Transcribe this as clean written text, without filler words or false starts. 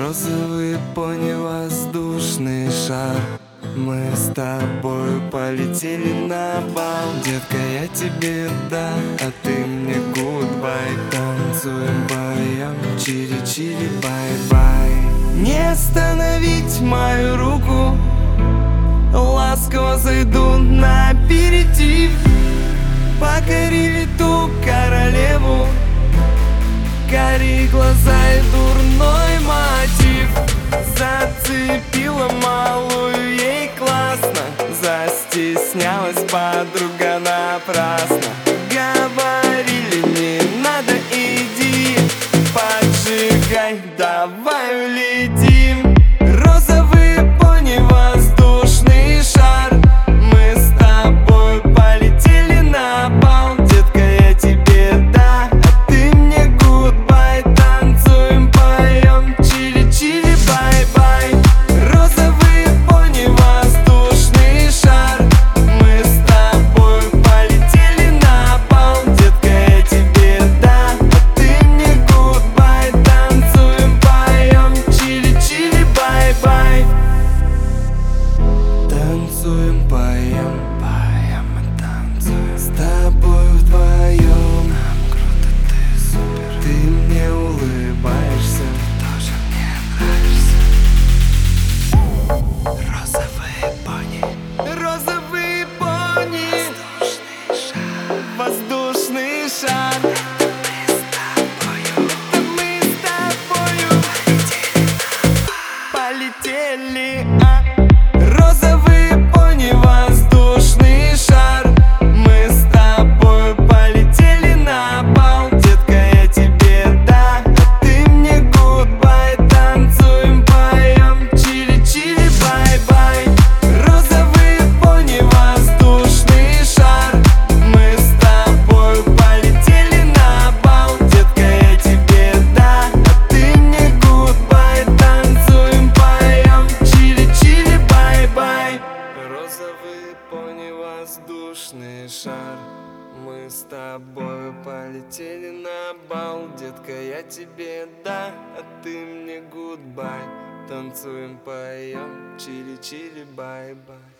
Розовый пони, воздушный шар. Мы с тобой полетели на бал. Детка, я тебе да, а ты мне гудбай. Танцуем, поем, чили-чили, бай-бай. Не остановить мою руку, ласково зайду на аперитив. Покорили ту королеву, карие глаза и дурной мотив. Зацепила малую, ей классно. Застеснялась подруга напрасно. Говорили, не надо, иди, поджигай, давай улетим. Розовый пони, воздушный шар. Мы с тобой полетели на бал. Детка, я тебе да, а ты мне гудбай. Танцуем, поем, чили-чили, бай-бай. Розовый пони, воздушный шар. Мы с тобой полетели на бал. Детка, я тебе да, а ты мне гудбай. Танцуем, поем, чили-чили, бай-бай. Танцуем, поем, поем и танцуем. С тобой вдвоем. Нам круто, ты супер. Ты мне улыбаешься, тоже мне нравишься. Розовые пони, розовые пони. Воздушный шар, воздушный шар. Мы с тобою полетели, Розовый пони, воздушный шар. Мы с тобой полетели на бал. Детка, я тебе да, а ты мне гудбай. Танцуем, поем, чили-чили, бай-бай. Розовый пони, воздушный шар. Мы с тобой полетели на бал. Детка, я тебе да, а ты мне гудбай. Танцуем, поем, чили-чили, бай-бай. Розовый пони, воздушный шар. Мы с тобой полетели на бал. Детка, я тебе да, а ты мне гудбай. Танцуем, поем, чили-чили, бай-бай.